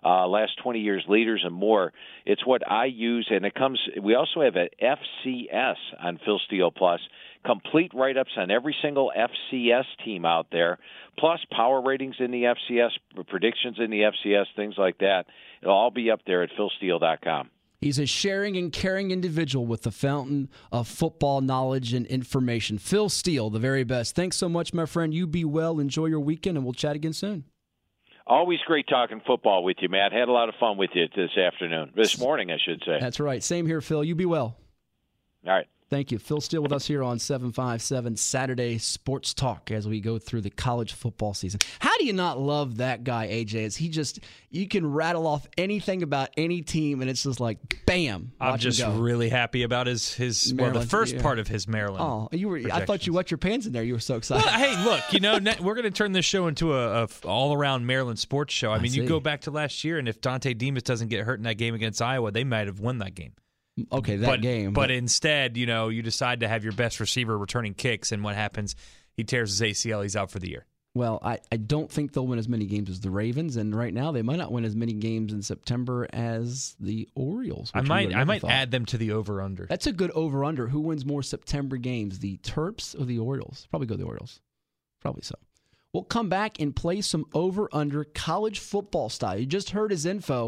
Speaker 6: leaders and more. It's what I use, and it comes. We also have an FCS on Phil Steele Plus, complete write-ups on every single FCS team out there, plus power ratings in the FCS, predictions in the FCS, things like that. It'll all be up there at philsteele.com.
Speaker 4: He's a sharing and caring individual with the fountain of football knowledge and information. Phil Steele, the very best. Thanks so much, my friend. You be well. Enjoy your weekend, and we'll chat again soon.
Speaker 6: Always great talking football with you, Matt. Had a lot of fun with you this morning, I should say.
Speaker 4: That's right. Same here, Phil. You be well.
Speaker 6: All right.
Speaker 4: Thank you. Phil Steele with us here on 757 Saturday Sports Talk as we go through the college football season. How do you not love that guy, AJ? As you can rattle off anything about any team, and it's just like, bam.
Speaker 5: I'm just really happy about his Maryland, the first part of his Maryland.
Speaker 4: Oh, I thought you wet your pants in there. You were so excited.
Speaker 5: Well, hey, look, we're going to turn this show into a all-around Maryland sports show. I mean, you go back to last year, and if Dante Demas doesn't get hurt in that game against Iowa, they might have won that game.
Speaker 4: Okay, game.
Speaker 5: But instead, you decide to have your best receiver returning kicks, and what happens? He tears his ACL. He's out for the year.
Speaker 4: Well, I don't think they'll win as many games as the Ravens, and right now they might not win as many games in September as the Orioles.
Speaker 5: I might add them to the over-under.
Speaker 4: That's a good over-under. Who wins more September games, the Terps or the Orioles? Probably go the Orioles. Probably so. We'll come back and play some over-under college football style. You just heard his info.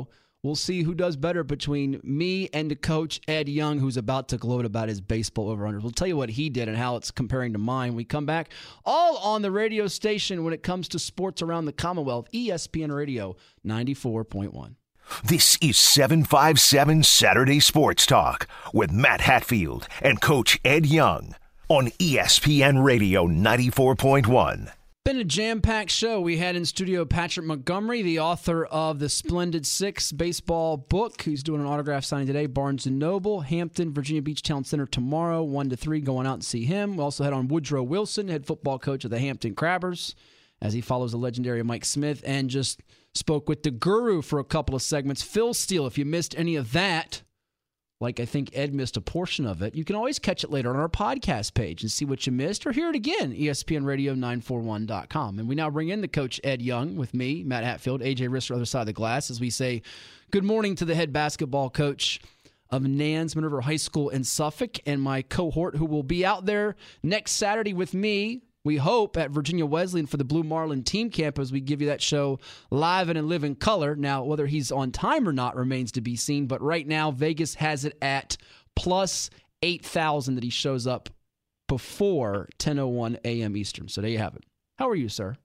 Speaker 4: we'll see who does better between me and the coach, Ed Young, who's about to gloat about his baseball over-unders. We'll tell you what he did and how it's comparing to mine. We come back all on the radio station when it comes to sports around the Commonwealth, ESPN Radio 94.1.
Speaker 3: This is 757 Saturday Sports Talk with Matt Hatfield and Coach Ed Young on ESPN Radio 94.1.
Speaker 4: Been a jam-packed show. We had in studio Patrick Montgomery, the author of the Splendid Six baseball book, who's doing an autograph signing today. Barnes & Noble, Hampton, Virginia Beach Town Center tomorrow, 1 to 3. Going out and see him. We also had on Woodrow Wilson, head football coach of the Hampton Crabbers, as he follows the legendary Mike Smith, and just spoke with the guru for a couple of segments. Phil Steele, if you missed any of that, like I think Ed missed a portion of it, you can always catch it later on our podcast page and see what you missed, or hear it again, ESPNRadio941.com. And we now bring in the coach, Ed Young, with me, Matt Hatfield, AJ Risser, other side of the glass, as we say good morning to the head basketball coach of Nansemond River High School in Suffolk, and my cohort who will be out there next Saturday with me, we hope, at Virginia Wesleyan for the Blue Marlin team camp, as we give you that show live and in living color. Now, whether he's on time or not remains to be seen, but right now Vegas has it at plus 8,000 that he shows up before 10:01 a.m. Eastern. So there you have it. How are you, sir?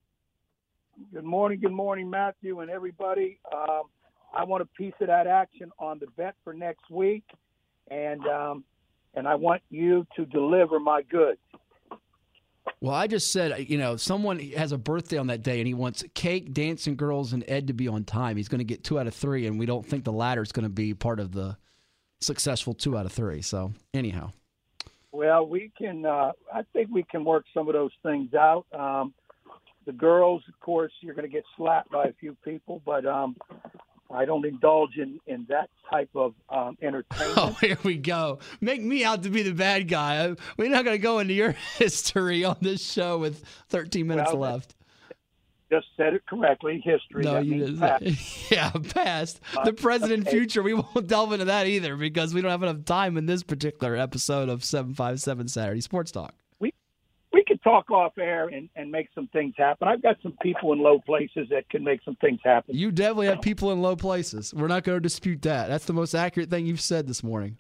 Speaker 7: Good morning, Matthew and everybody. I want a piece of that action on the bet for next week, and I want you to deliver my goods.
Speaker 4: Well, I just said, someone has a birthday on that day, and he wants cake, dancing girls, and Ed to be on time. He's going to get 2 out of 3, and we don't think the latter is going to be part of the successful 2 out of 3. So, anyhow.
Speaker 7: Well, we can. I think we can work some of those things out. The girls, of course, you're going to get slapped by a few people, but I don't indulge in that type of entertainment.
Speaker 4: Oh, here we go. Make me out to be the bad guy. We're not going to go into your history on this show with 13 minutes left.
Speaker 7: Just said it correctly. History.
Speaker 4: No, you didn't. Past. Yeah, past. The present and future, we won't delve into that either because we don't have enough time in this particular episode of 757 Saturday Sports Talk.
Speaker 7: We could talk off air and make some things happen. I've got some people in low places that can make some things happen.
Speaker 4: You definitely have people in low places. We're not going to dispute that. That's the most accurate thing you've said this morning.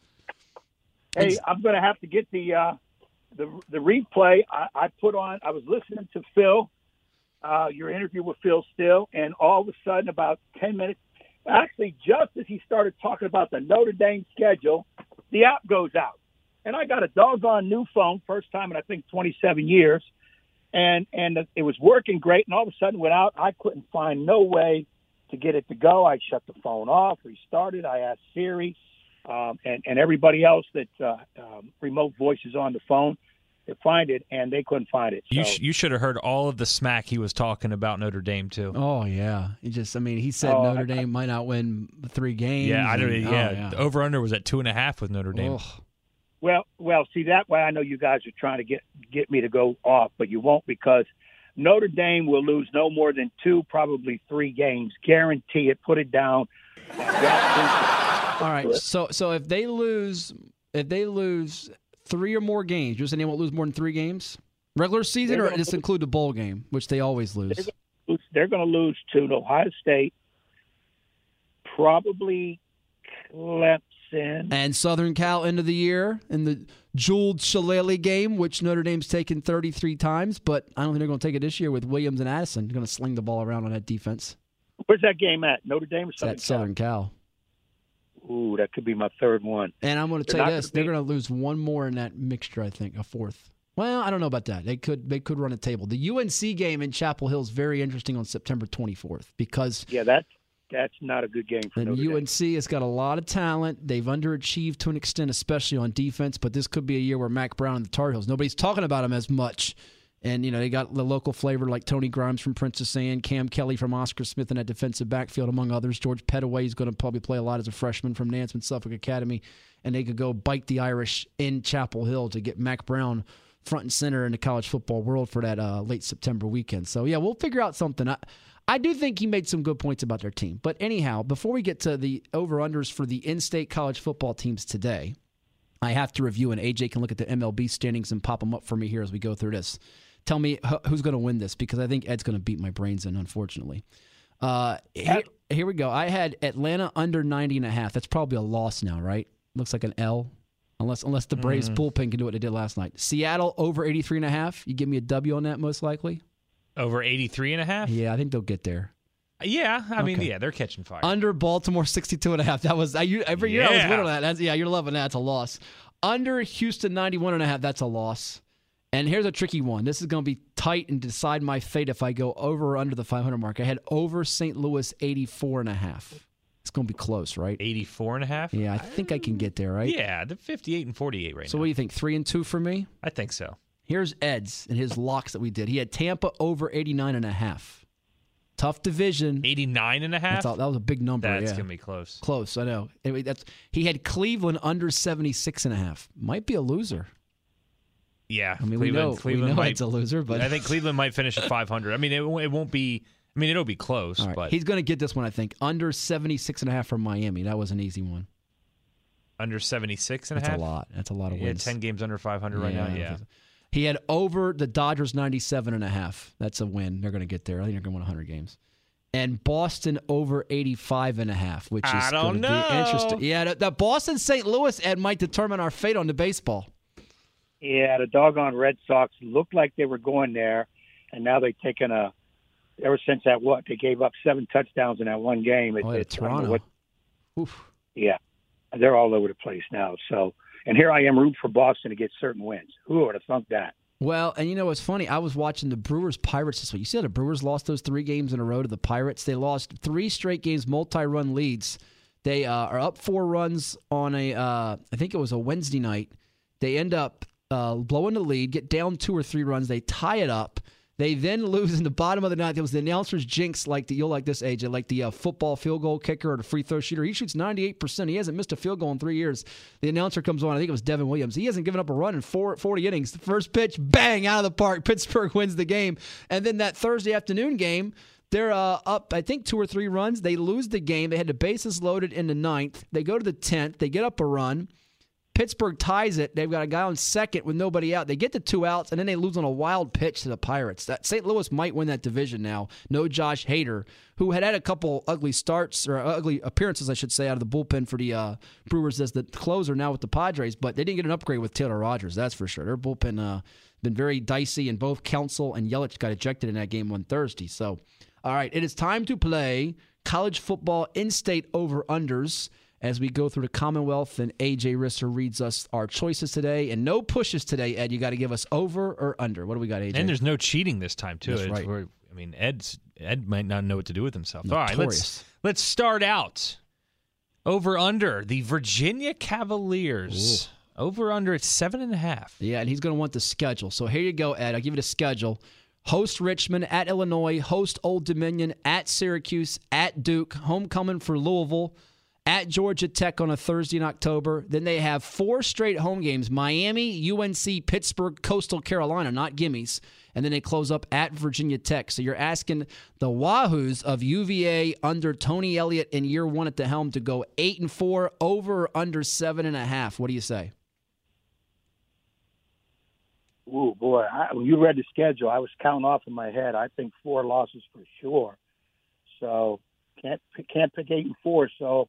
Speaker 7: Hey, I'm going to have to get the replay. I put on. I was listening to Phil, your interview with Phil Steele, and all of a sudden, about 10 minutes, actually, just as he started talking about the Notre Dame schedule, the app goes out. And I got a doggone new phone, first time in, I think, 27 years. And it was working great. And all of a sudden went out. I couldn't find no way to get it to go. I shut the phone off, restarted. I asked Siri and everybody else that remote voices on the phone to find it, and they couldn't find it. So.
Speaker 5: You should have heard all of the smack he was talking about Notre Dame, too.
Speaker 4: Oh, yeah. He said Notre Dame might not win 3 games.
Speaker 5: Yeah, The over-under was at 2.5 with Notre Dame.
Speaker 4: Oh.
Speaker 7: Well, see, that way I know you guys are trying to get me to go off, but you won't, because Notre Dame will lose no more than 2, probably 3 games. Guarantee it. Put it down.
Speaker 4: All right. So if they lose 3 or more games, you're saying they won't lose more than 3 games? Regular season, or just include the bowl game, which they always lose?
Speaker 7: They're going to lose to Ohio State, probably Clemson.
Speaker 4: And Southern Cal end of the year in the jeweled Shillelagh game, which Notre Dame's taken 33 times, but I don't think they're going to take it this year with Williams and Addison. They're going to sling the ball around on that defense.
Speaker 7: Where's that game at? Notre Dame or Southern Cal?
Speaker 4: Southern Cal.
Speaker 7: Ooh, that could be my 3rd one.
Speaker 4: And I'm going to tell you this. They're going to lose 1 more in that mixture, I think, a 4th. Well, I don't know about that. They could run a table. The UNC game in Chapel Hill is very interesting on September 24th because
Speaker 7: that's not a good game for Notre Dame.
Speaker 4: UNC has got a lot of talent. They've underachieved to an extent, especially on defense, but this could be a year where Mac Brown and the Tar Heels, nobody's talking about them as much. And, they got the local flavor like Tony Grimes from Princess Anne, Cam Kelly from Oscar Smith in that defensive backfield, among others. George Pettaway is going to probably play a lot as a freshman from Nansemond Suffolk Academy. And they could go bite the Irish in Chapel Hill to get Mac Brown front and center in the college football world for that late September weekend. So, yeah, we'll figure out something. I do think he made some good points about their team. But anyhow, before we get to the over-unders for the in-state college football teams today, I have to review, and AJ can look at the MLB standings and pop them up for me here as we go through this. Tell me who's going to win this, because I think Ed's going to beat my brains in, unfortunately. Here here we go. I had Atlanta under 90.5. That's probably a loss now, right? Looks like an L. Unless the Braves bullpen can do what they did last night. Seattle over 83.5. You give me a W on that, most likely.
Speaker 5: Over 83.5?
Speaker 4: Yeah, I think they'll get there.
Speaker 5: Yeah, I mean, they're catching fire.
Speaker 4: Under Baltimore 62.5. That was every year I was winning that. You're loving that. That's a loss. Under Houston 91.5. That's a loss. And here's a tricky one. This is going to be tight and decide my fate if I go over or under the 500 mark. I had over St. Louis 84.5. It's going to be close, right?
Speaker 5: 84.5?
Speaker 4: Yeah, I think I can get there, right?
Speaker 5: Yeah, the 58 and 48 right now.
Speaker 4: So what do you think, 3 and 2 for me?
Speaker 5: I think so.
Speaker 4: Here's Ed's and his locks that we did. He had Tampa over 89.5. Tough division.
Speaker 5: 89.5?
Speaker 4: That was a big number.
Speaker 5: That's
Speaker 4: yeah.
Speaker 5: going to be close.
Speaker 4: Close, I know. Anyway, he had Cleveland under 76.5. Might be a loser.
Speaker 5: Yeah.
Speaker 4: I mean,
Speaker 5: Cleveland
Speaker 4: we know
Speaker 5: might,
Speaker 4: it's a loser, but
Speaker 5: I think Cleveland might finish at 500. I mean, it won't be. I mean, it'll be close,
Speaker 4: right.
Speaker 5: but
Speaker 4: he's going to get this one, I think. Under 76.5 from Miami. That was an easy one.
Speaker 5: Under 76.5?
Speaker 4: That's a lot. That's a lot of wins.
Speaker 5: 10 games under 500 right now, yeah.
Speaker 4: He had over the Dodgers 97.5. That's a win. They're going to get there. I think they're going to win 100 games. And Boston over 85.5, which is going to be interesting. Yeah, the Boston-St. Louis, Ed, might determine our fate on the baseball.
Speaker 7: Yeah, the doggone Red Sox looked like they were going there, and now they've taken ever since they gave up 7 touchdowns in that one game.
Speaker 4: Toronto.
Speaker 7: Yeah, they're all over the place now. So, and here I am rooting for Boston to get certain wins. Who would have thunk that?
Speaker 4: Well, and you know what's funny? I was watching the Brewers-Pirates this week. You see how the Brewers lost those 3 games in a row to the Pirates? They lost 3 straight games, multi-run leads. They are up 4 runs on I think it was a Wednesday night. They end up blowing the lead, get down 2 or 3 runs. They tie it up. They then lose in the bottom of the ninth. It was the announcer's jinx, you'll like this, AJ, like the football field goal kicker or the free throw shooter. He shoots 98%. He hasn't missed a field goal in 3 years. The announcer comes on. I think it was Devin Williams. He hasn't given up a run in 40 innings. The first pitch, bang, out of the park. Pittsburgh wins the game. And then that Thursday afternoon game, they're up, I think, 2 or 3 runs. They lose the game. They had the bases loaded in the ninth. They go to the 10th. They get up a run. Pittsburgh ties it. They've got a guy on second with nobody out. They get the 2 outs, and then they lose on a wild pitch to the Pirates. That St. Louis might win that division now. No Josh Hader, who had a couple ugly starts, or ugly appearances, I should say, out of the bullpen for the Brewers as the closer now with the Padres, but they didn't get an upgrade with Taylor Rogers, that's for sure. Their bullpen been very dicey, and both Counsell and Yelich got ejected in that game on Thursday. So, all right, it is time to play college football in-state over-unders as we go through the Commonwealth, and A.J. Risser reads us our choices today. And no pushes today, Ed. You got to give us over or under. What do we got, A.J.?
Speaker 5: And there's no cheating this time, too.
Speaker 4: That's right.
Speaker 5: I mean, Ed might not know what to do with himself.
Speaker 4: Notorious.
Speaker 5: All right, let's start out. Over under the Virginia Cavaliers. Ooh. Over under at 7.5.
Speaker 4: Yeah, and he's going to want the schedule. So here you go, Ed. I'll give you the schedule. Host Richmond, at Illinois, host Old Dominion, at Syracuse, at Duke, homecoming for Louisville, at Georgia Tech on a Thursday in October. Then they have 4 straight home games: Miami, UNC, Pittsburgh, Coastal Carolina, not gimmies. And then they close up at Virginia Tech. So you're asking the Wahoos of UVA under Tony Elliott in year 1 at the helm to go 8-4, over or under 7.5. What do you say?
Speaker 7: Ooh, boy, when you read the schedule, I was counting off in my head. I think 4 losses for sure. So can't pick 8-4. So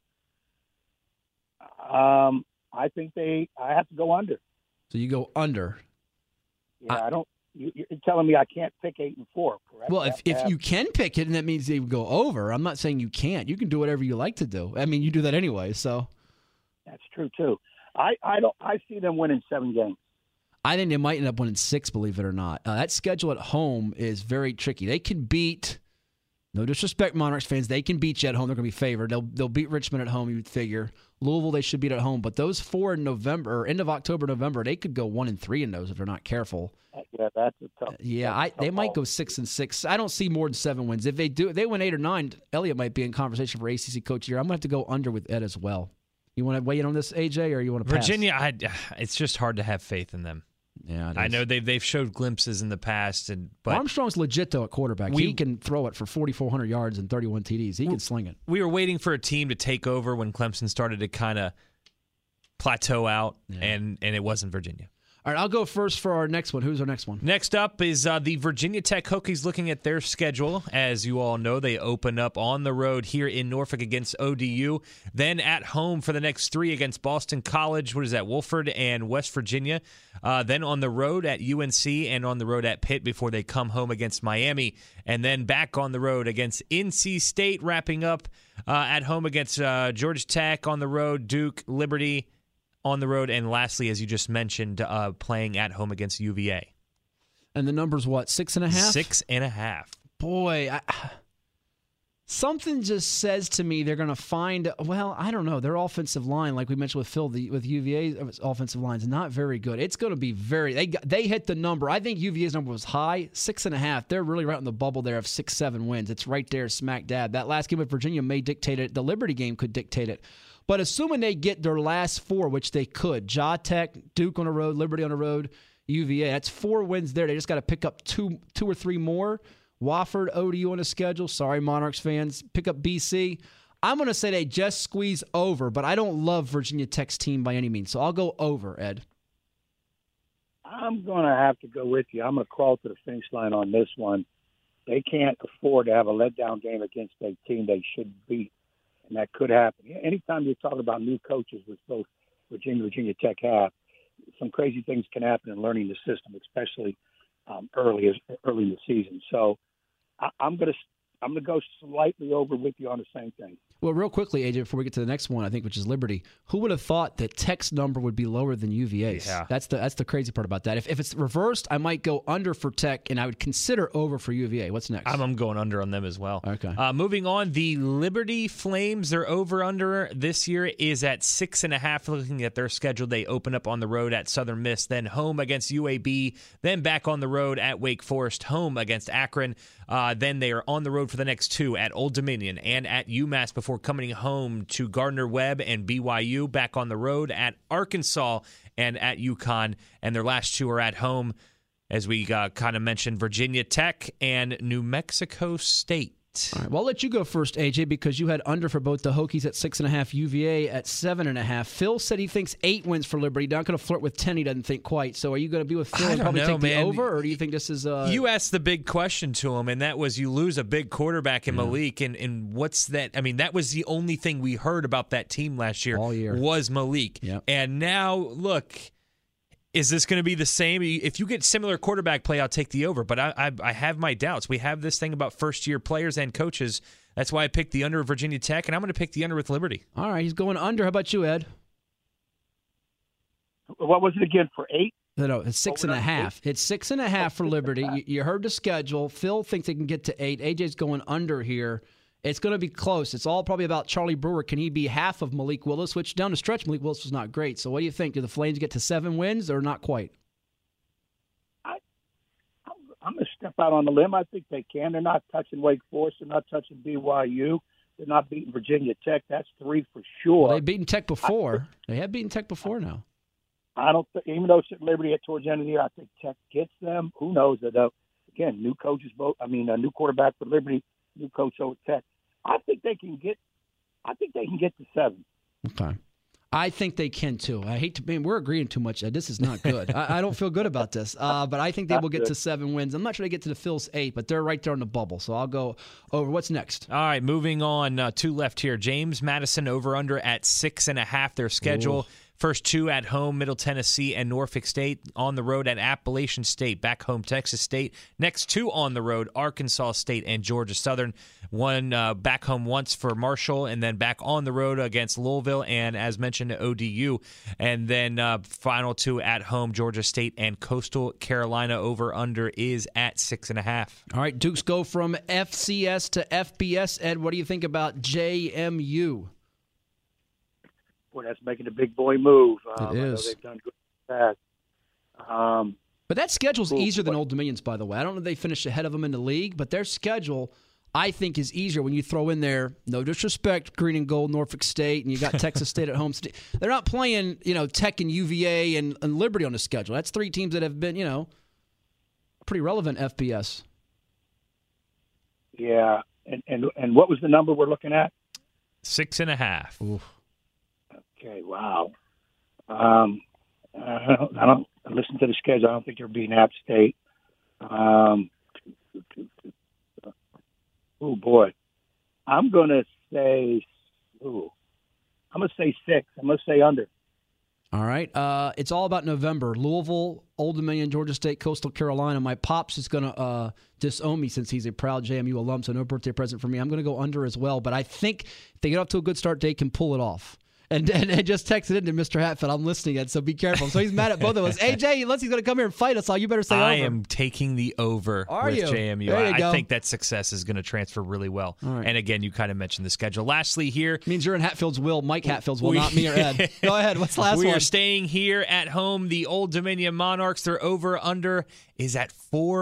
Speaker 7: I think I have to go under.
Speaker 4: So you go under.
Speaker 7: Yeah, I don't. You're telling me I can't pick 8-4, correct?
Speaker 4: Well, if you can pick it, and that means they would go over. I'm not saying you can't. You can do whatever you like to do. I mean, you do that anyway. So
Speaker 7: that's true too. I see them winning 7 games.
Speaker 4: I think they might end up winning 6, believe it or not. That schedule at home is very tricky. They can beat, no disrespect, Monarchs fans, they can beat you at home. They're going to be favored. They'll beat Richmond at home, you would figure. Louisville, they should beat at home. But those 4 in November, or end of October, November, they could go 1-3 in those if they're not careful.
Speaker 7: Yeah, that's a tough.
Speaker 4: They might go 6-6. I don't see more than 7 wins. If they win 8 or 9, Elliott might be in conversation for ACC Coach of the Year. I'm going to have to go under with Ed as well. You want to weigh in on this, AJ, or you want to pass?
Speaker 5: Virginia, it's just hard to have faith in them.
Speaker 4: Yeah,
Speaker 5: I know they've showed glimpses in the past, but
Speaker 4: Armstrong's legit though at quarterback. He can throw it for 4,400 yards and 31 TDs. He can sling it.
Speaker 5: We were waiting for a team to take over when Clemson started to kind of plateau out, and it wasn't Virginia.
Speaker 4: All right, I'll go first for our next one. Who's our next one?
Speaker 5: Next up is the Virginia Tech Hokies. Looking at their schedule. As you all know, they open up on the road here in Norfolk against ODU, then at home for the next 3 against Boston College, Wolford and West Virginia, then on the road at UNC and on the road at Pitt before they come home against Miami, and then back on the road against NC State, wrapping up at home against Georgia Tech, on the road, Duke, Liberty, on the road, and lastly, as you just mentioned, playing at home against UVA.
Speaker 4: And the number's what, 6.5?
Speaker 5: 6.5.
Speaker 4: Boy, something just says to me they're going to find, well, I don't know, their offensive line, like we mentioned with Phil, with UVA's offensive line is not very good. It's going to be they hit the number. I think UVA's number was high, 6.5. They're really right in the bubble there of 6-7 wins. It's right there, smack dab. That last game with Virginia may dictate it. The Liberty game could dictate it. But assuming they get their last 4, which they could, Ja Tech, Duke on the road, Liberty on the road, UVA, that's 4 wins there. They just got to pick up two or three more. Wofford, ODU on the schedule. Sorry, Monarchs fans. Pick up BC. I'm going to say they just squeeze over, but I don't love Virginia Tech's team by any means. So I'll go over, Ed.
Speaker 7: I'm going to have to go with you. I'm going to crawl to the finish line on this one. They can't afford to have a letdown game against a team they should beat. And that could happen. Anytime you're talking about new coaches, which both Virginia Tech have, some crazy things can happen in learning the system, especially early in the season. So I'm going to go slightly over with you on the same thing.
Speaker 4: Well, real quickly, AJ, before we get to the next one, I think, which is Liberty, who would have thought that Tech's number would be lower than UVA's?
Speaker 5: Yeah.
Speaker 4: That's the crazy part about that. If it's reversed, I might go under for Tech, and I would consider over for UVA. What's next?
Speaker 5: I'm going under on them as well.
Speaker 4: Okay.
Speaker 5: Moving on, the Liberty Flames, their over-under this year is at 6.5. Looking at their schedule, they open up on the road at Southern Miss, then home against UAB, then back on the road at Wake Forest, home against Akron. Then they are on the road for the next 2 at Old Dominion and at UMass before coming home to Gardner-Webb and BYU, back on the road at Arkansas and at UConn. And their last 2 are at home, as we kind of mentioned, Virginia Tech and New Mexico State.
Speaker 4: All right, well, I'll let you go first, AJ, because you had under for both the Hokies at 6.5, UVA at 7.5. Phil said he thinks 8 wins for Liberty. Not going to flirt with 10, he doesn't think quite. So are you going to be with Phil and probably take the over, or do you think this is...
Speaker 5: You asked the big question to him, and that was you lose a big quarterback in Malik, and what's that? I mean, that was the only thing we heard about that team last year.
Speaker 4: All year.
Speaker 5: Was Malik.
Speaker 4: Yep.
Speaker 5: And now, look... Is this going to be the same? If you get similar quarterback play, I'll take the over. But I have my doubts. We have this thing about first-year players and coaches. That's why I picked the under of Virginia Tech, and I'm going to pick the under with Liberty.
Speaker 4: All right, he's going under. How about you, Ed?
Speaker 7: What was it again, for 8?
Speaker 4: No, it's 6.5. It's 6.5 for Liberty. You heard the schedule. Phil thinks they can get to 8. AJ's going under here. It's going to be close. It's all probably about Charlie Brewer. Can he be half of Malik Willis? Which down the stretch, Malik Willis was not great. So what do you think? Do the Flames get to 7 wins or not quite?
Speaker 7: I'm going to step out on the limb. I think they can. They're not touching Wake Forest. They're not touching BYU. They're not beating Virginia Tech. That's 3 for sure.
Speaker 4: Well, they've beaten Tech before. They have beaten Tech before now.
Speaker 7: I don't think, even though it's at Liberty towards the end of the year, I think Tech gets them. Who knows? Again, new coaches, new quarterback for Liberty, new coach over Tech. I think they can get to 7.
Speaker 4: Okay. I think they can too. I hate to be. We're agreeing too much. This is not good. I don't feel good about this. But I think they will get to 7 wins. I'm not sure they get to the Phil's 8, but they're right there on the bubble. So I'll go over. What's next?
Speaker 5: All right, moving on. 2 left here. James Madison over under at 6.5. Their schedule. Ooh. First 2 at home, Middle Tennessee and Norfolk State. On the road at Appalachian State. Back home, Texas State. Next 2 on the road, Arkansas State and Georgia Southern. 1 back home once for Marshall, and then back on the road against Louisville and, as mentioned, ODU. And then final 2 at home, Georgia State and Coastal Carolina. Over under is at 6.5.
Speaker 4: All right, Dukes go from FCS to FBS. Ed, what do you think about JMU?
Speaker 7: Boy, that's making a big boy move.
Speaker 4: It is.
Speaker 7: I know they've done good with that.
Speaker 4: But that schedule's easier than Old Dominion's, by the way. I don't know if they finished ahead of them in the league, but their schedule, I think, is easier when you throw in there, no disrespect, green and gold, Norfolk State, and you got Texas State at home. They're not playing, Tech and UVA and Liberty on the schedule. That's 3 teams that have been, pretty relevant FBS.
Speaker 7: Yeah, and what was the number we're looking at?
Speaker 5: 6.5.
Speaker 4: Oof.
Speaker 7: Okay, wow. I don't listen to the schedule. I don't think they're beating App State. Oh boy, I'm gonna say 6. I'm gonna say under.
Speaker 4: All right. It's all about November. Louisville, Old Dominion, Georgia State, Coastal Carolina. My pops is going to disown me since he's a proud JMU alum, so no birthday present for me. I'm going to go under as well, but I think if they get off to a good start, they can pull it off. And just texted in to Mr. Hatfield. I'm listening, Ed, so be careful. So he's mad at both of us. AJ, unless he's going to come here and fight us all, you better say over.
Speaker 5: I am taking the over with JMU. I think that success is going to transfer really well.
Speaker 4: Right.
Speaker 5: And again, you kind of mentioned the schedule. Lastly here.
Speaker 4: Means you're in Hatfield's will, Mike Hatfield's will, not me or Ed. Go ahead. What's the last one?
Speaker 5: We are staying here at home. The Old Dominion Monarchs, their over-under is at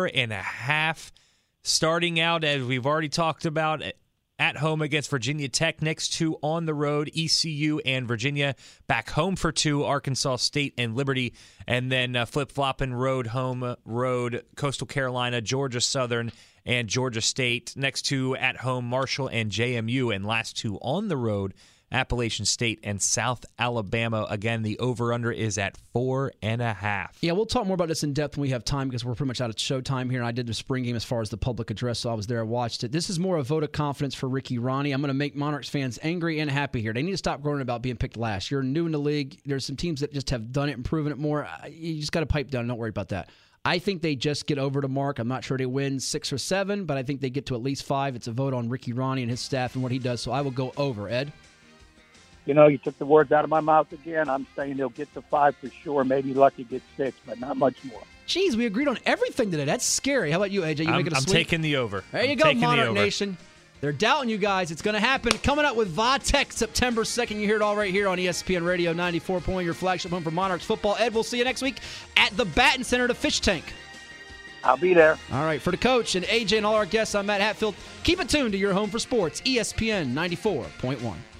Speaker 5: 4.5. Starting out, as we've already talked about, at home against Virginia Tech, next 2 on the road, ECU and Virginia. Back home for 2, Arkansas State and Liberty. And then flip-flopping home road, Coastal Carolina, Georgia Southern, and Georgia State. Next 2 at home, Marshall and JMU. And last 2 on the road, Appalachian State and South Alabama. Again, the over-under is at 4.5.
Speaker 4: Yeah, we'll talk more about this in depth when we have time because we're pretty much out of showtime here. And I did the spring game as far as the public address, so I was there, I watched it. This is more a vote of confidence for Ricky Ronnie. I'm going to make Monarchs fans angry and happy here. They need to stop groaning about being picked last. You're new in the league. There's some teams that just have done it and proven it more. You just got to pipe down. Don't worry about that. I think they just get over to Mark. I'm not sure they win 6 or 7, but I think they get to at least 5. It's a vote on Ricky Ronnie and his staff and what he does, so I will go over. Ed?
Speaker 7: You know, you took the words out of my mouth again. I'm saying they'll get to 5 for sure. Maybe lucky gets 6, but not much more.
Speaker 4: Jeez, we agreed on everything today. That's scary. How about you, AJ?
Speaker 5: I'm taking the over.
Speaker 4: There you go, Monarch Nation. They're doubting you guys. It's going to happen. Coming up with Vatech September 2nd. You hear it all right here on ESPN Radio 94.1, your flagship home for Monarchs football. Ed, we'll see you next week at the Batten Center to Fish Tank.
Speaker 7: I'll be there.
Speaker 4: All right, for the coach and AJ and all our guests, I'm Matt Hatfield. Keep it tuned to your home for sports, ESPN 94.1.